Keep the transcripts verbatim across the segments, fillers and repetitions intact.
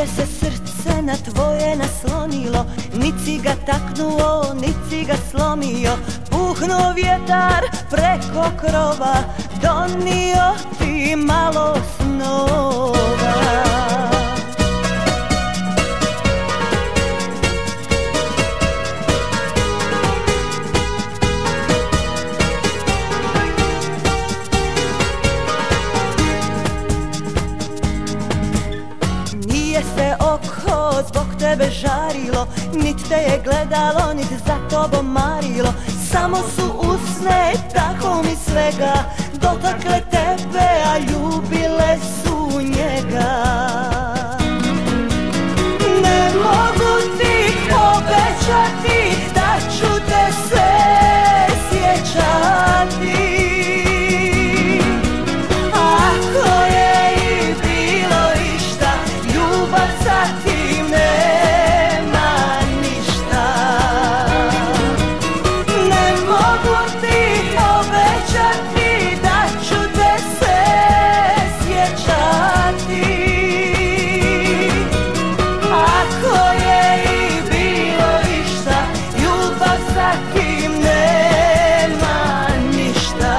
Nije se srce na tvoje naslonilo, nit si ga taknuo, nit si ga slomio. Puhnuo vjetar preko krova, donio ti malo snova. Nije se oko zbog tebe žarilo, nit te je gledalo, nit za tobom marilo. Samo su usne, tako mi svega, dotakle tebe, a ljubile su njega. Ne mogu ti obećati da ću te se sjećati. Ako je i bilo išta, ljubav sa tim nema ništa. Ne mogu ti obećati da ću te se sjećati. Ako je i bilo išta, ljubav sa tim nema ništa.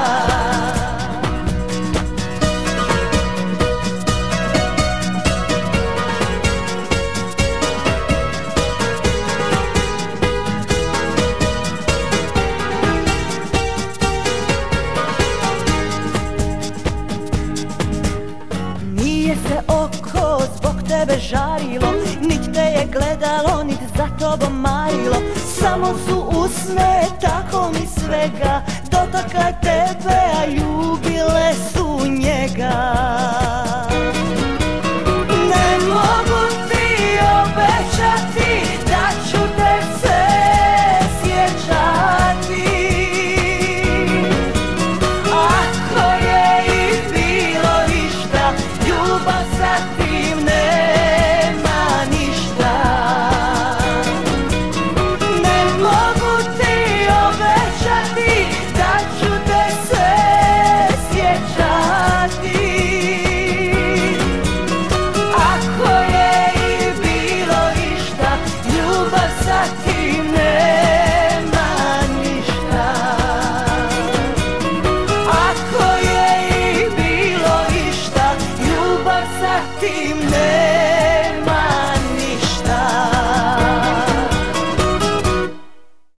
Nije se oko zbog tebe žarilo, nit te je gledalo, nit za tobom marilo. Samo su usne, tako mi svega, dotakle tebe, a ljubile su njega. Ne mogu ti obećati da ću te se sjećati. Ako je i bilo išta, ljubav sa tim nema ništa. Ne mogu ti obećati da ću te se sjećati. Ako je i bilo išta, ljubav sa tim nema ništa. Ako je i bilo išta, ljubav sa tim nema.